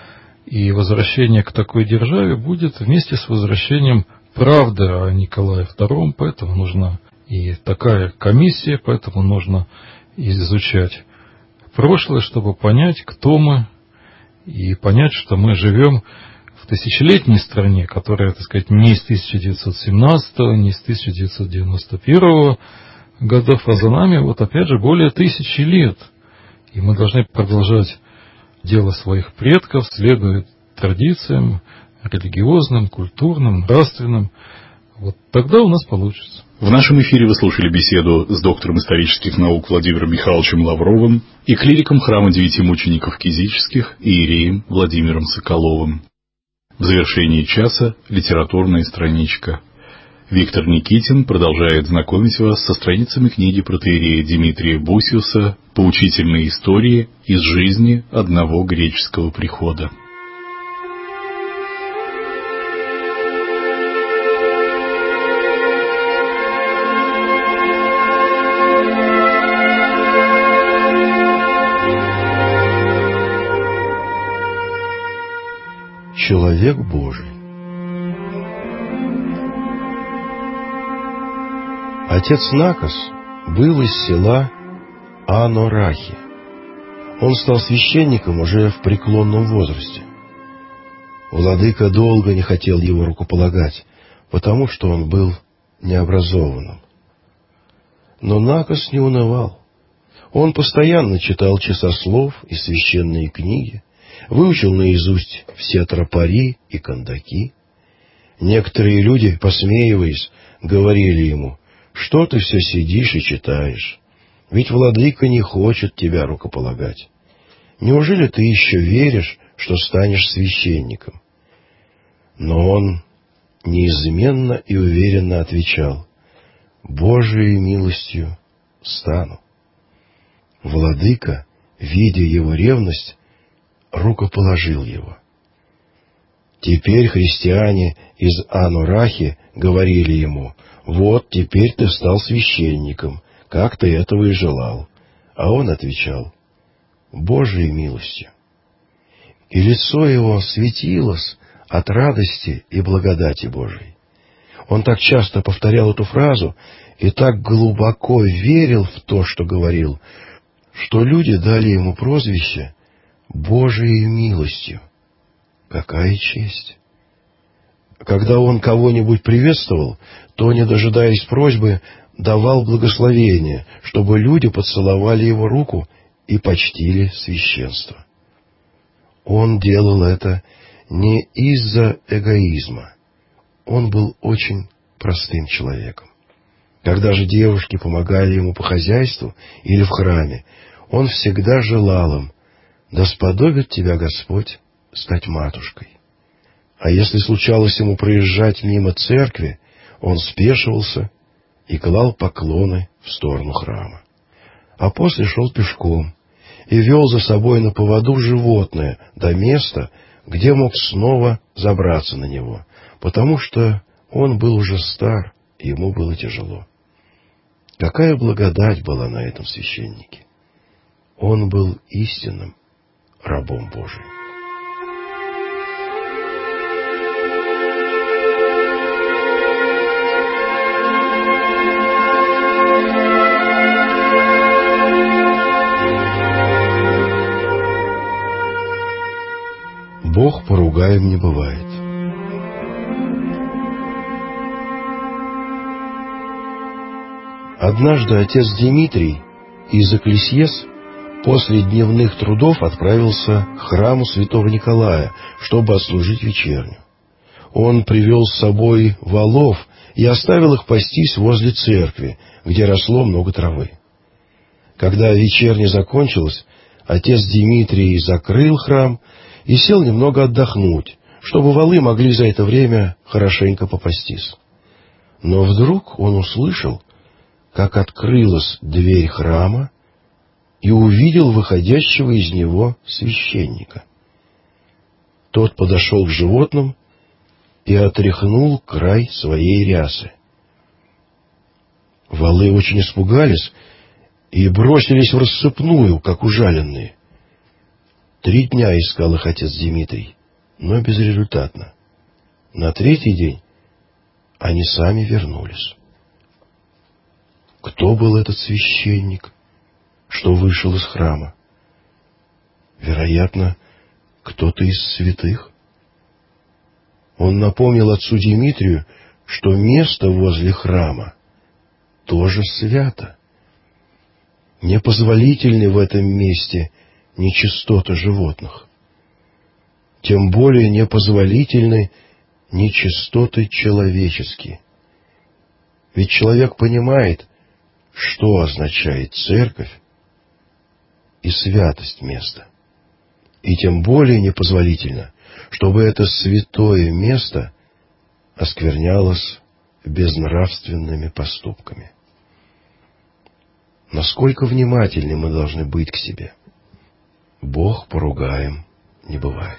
И возвращение к такой державе будет вместе с возвращением правды о Николае II, поэтому нужна и такая комиссия, поэтому нужно изучать прошлое, чтобы понять, кто мы, и понять, что мы живем в тысячелетней стране, которая, так сказать, не из 1917, не из 1991 годов, а за нами, вот опять же, более 1000 лет. И мы должны продолжать дело своих предков, следуя традициям религиозным, культурным, нравственным. Вот тогда у нас получится. В нашем эфире вы слушали беседу с доктором исторических наук Владимиром Михайловичем Лавровым и клириком храма 9 мучеников кизических иереем Владимиром Соколовым. В завершении часа литературная страничка. Виктор Никитин продолжает знакомить вас со страницами книги протоиерея Димитрия Бусиуса «Поучительные истории из жизни одного греческого прихода». Человек Божий. Отец Накос был из села Анорахи. Он стал священником уже в преклонном возрасте. Владыка долго не хотел его рукополагать, потому что он был необразованным. Но Накос не унывал. Он постоянно читал часослов и священные книги, выучил наизусть все тропари и кандаки. Некоторые люди, посмеиваясь, говорили ему: «Что ты все сидишь и читаешь? Ведь владыка не хочет тебя рукополагать. Неужели ты еще веришь, что станешь священником?» Но он неизменно и уверенно отвечал: «Божией милостью стану». Владыка, видя его ревность, рукоположил его. Теперь христиане из Анурахи говорили ему: «Вот теперь ты стал священником, как ты этого и желал». А он отвечал: «Божией милостью». И лицо его светилось от радости и благодати Божией. Он так часто повторял эту фразу и так глубоко верил в то, что говорил, что люди дали ему прозвище «Божией милостью». Какая честь! Когда он кого-нибудь приветствовал, то, не дожидаясь просьбы, давал благословение, чтобы люди поцеловали его руку и почтили священство. Он делал это не из-за эгоизма. Он был очень простым человеком. Когда же девушки помогали ему по хозяйству или в храме, он всегда желал им: «Да сподобит тебя Господь стать матушкой». А если случалось ему проезжать мимо церкви, он спешивался и клал поклоны в сторону храма. А после шел пешком и вел за собой на поводу животное до места, где мог снова забраться на него, потому что он был уже стар, и ему было тяжело. Какая благодать была на этом священнике! Он был истинным рабом Божиим. Бог поругаем не бывает. Однажды отец Димитрий из Экклесиес после дневных трудов отправился к храму святого Николая, чтобы отслужить вечерню. Он привел с собой волов и оставил их пастись возле церкви, где росло много травы. Когда вечерня закончилась, отец Димитрий закрыл храм и сел немного отдохнуть, чтобы волы могли за это время хорошенько попастись. Но вдруг он услышал, как открылась дверь храма, и увидел выходящего из него священника. Тот подошел к животным и отряхнул край своей рясы. Волы очень испугались и бросились врассыпную, как ужаленные. 3 дня искал их отец Димитрий, но безрезультатно. На третий день они сами вернулись. Кто был этот священник, что вышел из храма? Вероятно, кто-то из святых. Он напомнил отцу Димитрию, что место возле храма тоже свято. Непозволительны в этом месте нечистоты животных. Тем более непозволительны нечистоты человеческие. Ведь человек понимает, что означает церковь и святость места. И тем более непозволительно, чтобы это святое место осквернялось безнравственными поступками. Насколько внимательны мы должны быть к себе? Бог поругаем не бывает.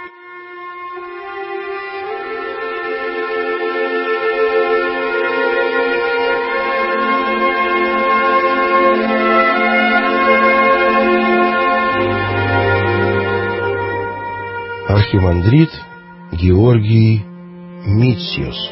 Архимандрит Георгий Митсиос.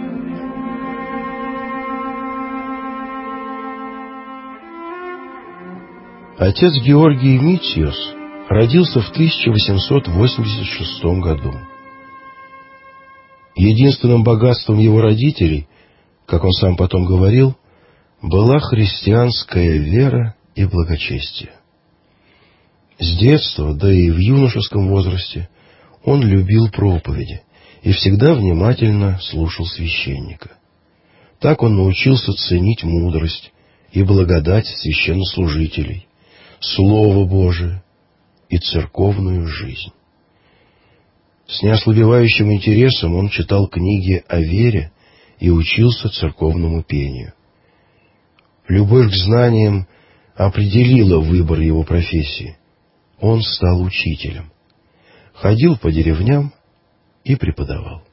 Отец Георгий Митсиос родился в 1886 году. Единственным богатством его родителей, как он сам потом говорил, была христианская вера и благочестие. С детства, да и в юношеском возрасте, он любил проповеди и всегда внимательно слушал священника. Так он научился ценить мудрость и благодать священнослужителей, Слово Божие и церковную жизнь. С неослабевающим интересом он читал книги о вере и учился церковному пению. Любовь к знаниям определила выбор его профессии. Он стал учителем, ходил по деревням и преподавал.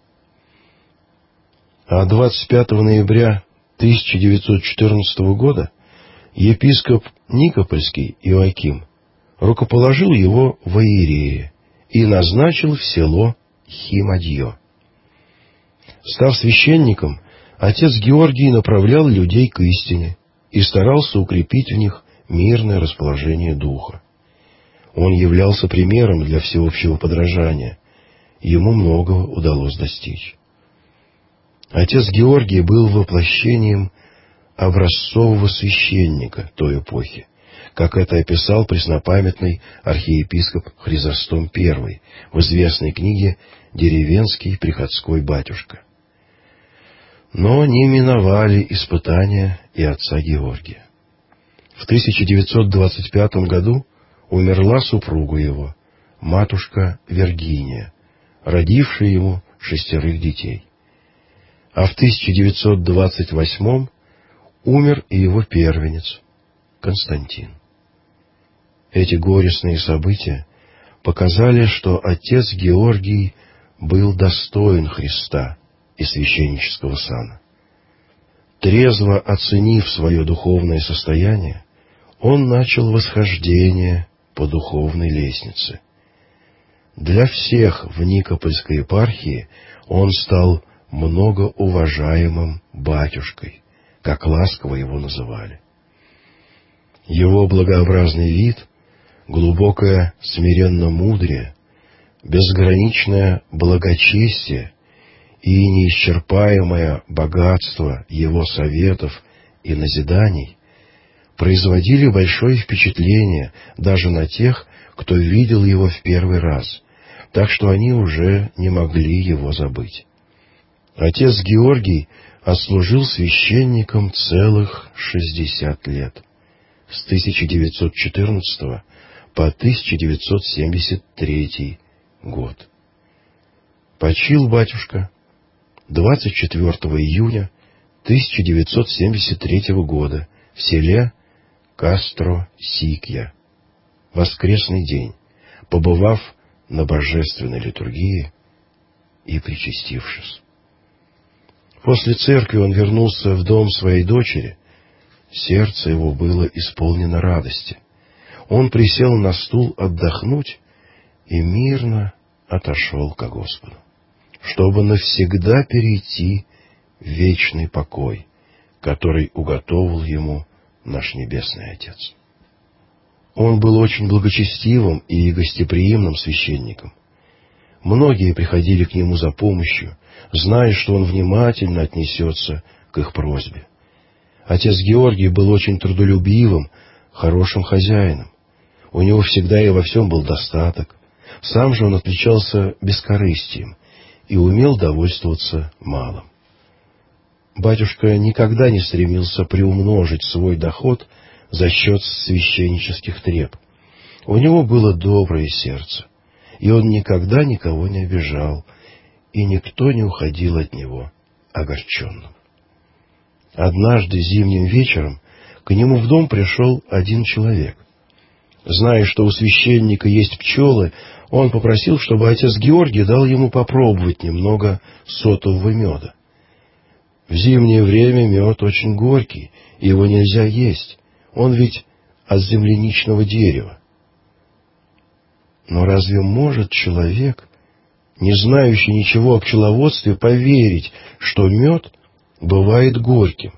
А 25 ноября 1914 года епископ Никопольский Иоаким рукоположил его в иерее и назначил в село Химадье. Став священником, отец Георгий направлял людей к истине и старался укрепить в них мирное расположение духа. Он являлся примером для всеобщего подражания. Ему многого удалось достичь. Отец Георгий был воплощением образцового священника той эпохи, как это описал преснопамятный архиепископ Хризостом I в известной книге «Деревенский приходской батюшка». Но не миновали испытания и отца Георгия. В 1925 году умерла супруга его, матушка Виргиния, родившая ему 6 детей. А в 1928 умер и его первенец Константин. Эти горестные события показали, что отец Георгий был достоин Христа и священнического сана. Трезво оценив свое духовное состояние, он начал восхождение по духовной лестнице. Для всех в Никопольской епархии он стал многоуважаемым батюшкой, как ласково его называли. Его благообразный вид, глубокое смиренно-мудрее, безграничное благочестие и неисчерпаемое богатство его советов и назиданий производили большое впечатление даже на тех, кто видел его в первый раз, так что они уже не могли его забыть. Отец Георгий отслужил священником целых 60 лет, с 1914 по 1973 год. Почил батюшка 24 июня 1973 года в селе Кастро-Сикья, воскресный день, побывав на божественной литургии и причастившись. После церкви он вернулся в дом своей дочери. Сердце его было исполнено радости. Он присел на стул отдохнуть и мирно отошел ко Господу, чтобы навсегда перейти в вечный покой, который уготовил ему наш Небесный Отец. Он был очень благочестивым и гостеприимным священником. Многие приходили к нему за помощью, зная, что он внимательно отнесется к их просьбе. Отец Георгий был очень трудолюбивым, хорошим хозяином. У него всегда и во всем был достаток. Сам же он отличался бескорыстием и умел довольствоваться малым. Батюшка никогда не стремился приумножить свой доход за счет священнических треб. У него было доброе сердце, и он никогда никого не обижал, и никто не уходил от него огорченным. Однажды зимним вечером к нему в дом пришел один человек. Зная, что у священника есть пчелы, он попросил, чтобы отец Георгий дал ему попробовать немного сотового меда. В зимнее время мед очень горький, и его нельзя есть. Он ведь от земляничного дерева. Но разве может человек, не знающий ничего о пчеловодстве, поверить, что мед бывает горьким?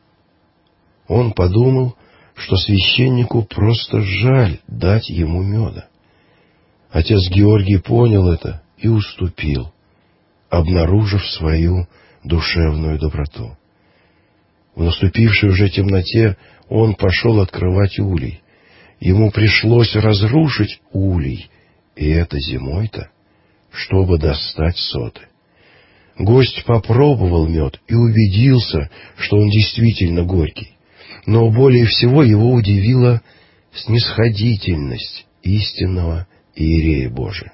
Он подумал, что священнику просто жаль дать ему меда. Отец Георгий понял это и уступил, обнаружив свою душевную доброту. В наступившей уже темноте он пошел открывать улей. Ему пришлось разрушить улей, и это зимой-то, чтобы достать соты. Гость попробовал мед и убедился, что он действительно горький. Но более всего его удивила снисходительность истинного иерея Божия.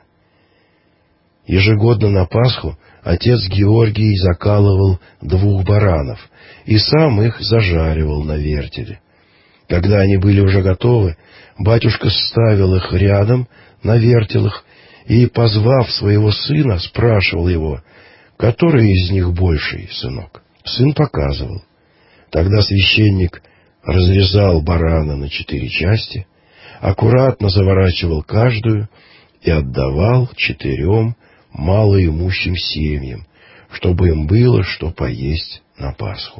Ежегодно на Пасху отец Георгий закалывал 2 баранов и сам их зажаривал на вертеле. Когда они были уже готовы, батюшка ставил их рядом на вертелах и, позвав своего сына, спрашивал его, который из них больший, сынок. Сын показывал. Тогда священник разрезал барана на 4 части, аккуратно заворачивал каждую и отдавал 4 малоимущим семьям, чтобы им было что поесть на Пасху.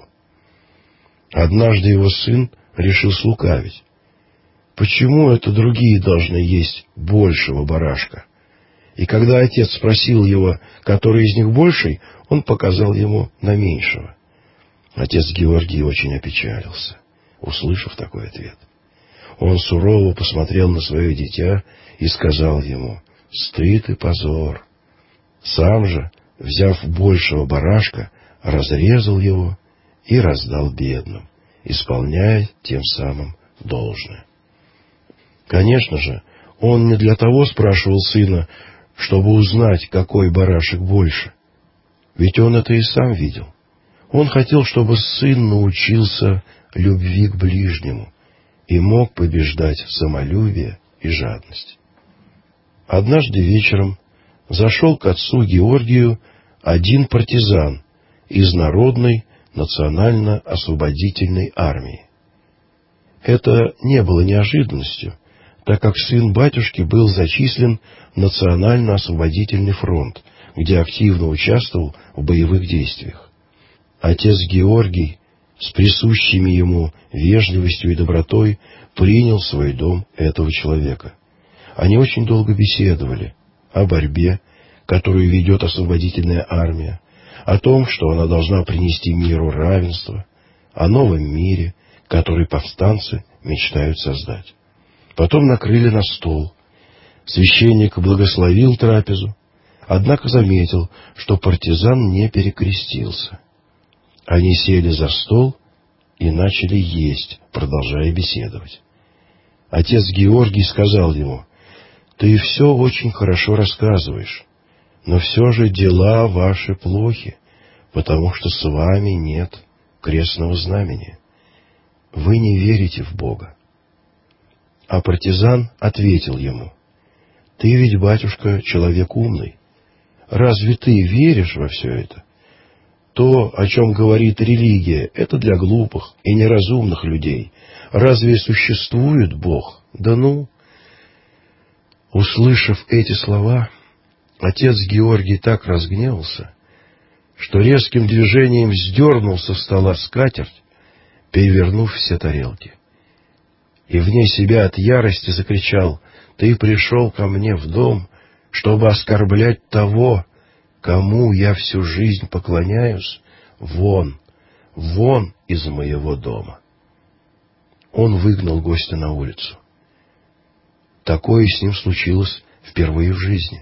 Однажды его сын решил слукавить. Почему это другие должны есть большего барашка? И когда отец спросил его, который из них больший, он показал ему на меньшего. Отец Георгий очень опечалился, услышав такой ответ. Он сурово посмотрел на свое дитя и сказал ему: «Стыд и позор». Сам же, взяв большего барашка, разрезал его и раздал бедным, исполняя тем самым должное. Конечно же, он не для того спрашивал сына, чтобы узнать, какой барашек больше. Ведь он это и сам видел. Он хотел, чтобы сын научился любви к ближнему и мог побеждать самолюбие и жадность. Однажды вечером зашел к отцу Георгию один партизан из Народной национально-освободительной армии. Это не было неожиданностью, так как сын батюшки был зачислен в Национально-освободительный фронт, где активно участвовал в боевых действиях. Отец Георгий с присущими ему вежливостью и добротой принял в свой дом этого человека. Они очень долго беседовали о борьбе, которую ведет освободительная армия, о том, что она должна принести миру равенство, о новом мире, который повстанцы мечтают создать. Потом накрыли на стол. Священник благословил трапезу, однако заметил, что партизан не перекрестился. Они сели за стол и начали есть, продолжая беседовать. Отец Георгий сказал ему: «Ты все очень хорошо рассказываешь, но все же дела ваши плохи, потому что с вами нет крестного знамения. Вы не верите в Бога». А партизан ответил ему: «Ты ведь, батюшка, человек умный. Разве ты веришь во все это? То, о чем говорит религия, это для глупых и неразумных людей. Разве существует Бог? Да ну!» Услышав эти слова, Отец Георгий так разгневался, что резким движением сдернул со стола скатерть, перевернув все тарелки. И вне себя от ярости закричал: «Ты пришел ко мне в дом, чтобы оскорблять того, кому я всю жизнь поклоняюсь? Вон, вон из моего дома!» Он выгнал гостя на улицу. Такое с ним случилось впервые в жизни.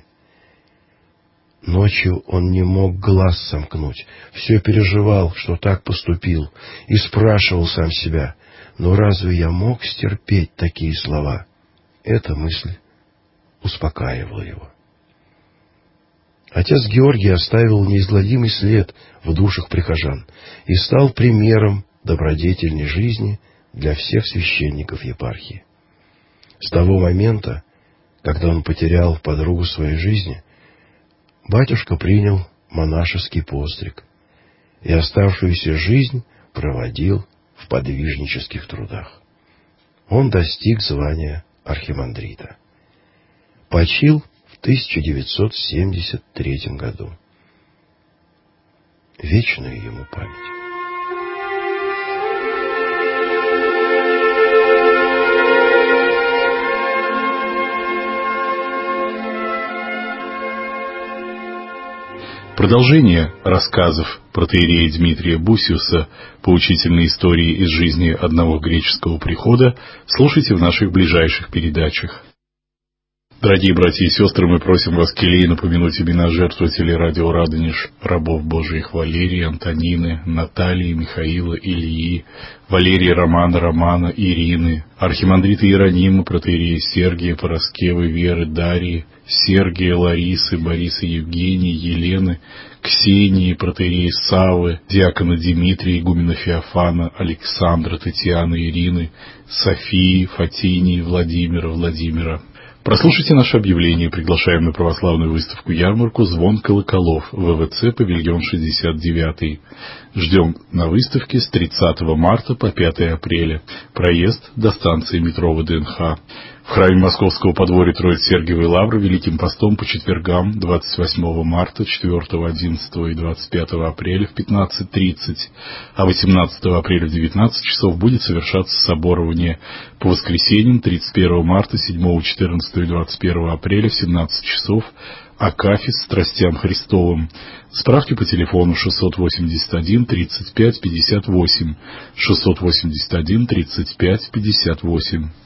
Ночью он не мог глаз сомкнуть, все переживал, что так поступил, и спрашивал сам себя: «Но разве я мог стерпеть такие слова?» Эта мысль успокаивала его. Отец Георгий оставил неизгладимый след в душах прихожан и стал примером добродетельной жизни для всех священников епархии. С того момента, когда он потерял подругу своей жизни, батюшка принял монашеский постриг и оставшуюся жизнь проводил в подвижнических трудах. Он достиг звания архимандрита. Почил в 1973 году. Вечную ему память. Продолжение рассказов протоиерея Дмитрия Бусиуса, поучительной истории из жизни одного греческого прихода, слушайте в наших ближайших передачах. Дорогие братья и сестры, мы просим вас келейно помянуть имена жертвователей радио Радонеж, рабов Божиих Валерия, Антонины, Натальи, Михаила, Ильи, Валерия, Романа, Романа, Ирины, архимандрита Иеронима, протоиерея Сергия, Пороскевы, Веры, Дарьи, Сергия, Ларисы, Бориса, Евгении, Елены, Ксении, протоиерея Саввы, диакона Дмитрия, игумена Феофана, Александра, Татьяны, Ирины, Софии, Фатинии, Владимира. Прослушайте наше объявление. Приглашаем на православную выставку-ярмарку «Звон колоколов», ВВЦ, павильон 69. Ждем на выставке с 30 марта по 5 апреля. Проезд до станции метро ВДНХ. В храме Московского подворья Троице-Сергиевой Лавры Великим постом по четвергам 28 марта, 4, 11 и 25 апреля в 15:30, а 18 апреля в 19 часов будет совершаться соборование. По воскресеньям 31 марта, 7, 14 и 21 апреля в 17 часов Акафист страстям Христовым. Справки по телефону 681 35 58, 681 35 58.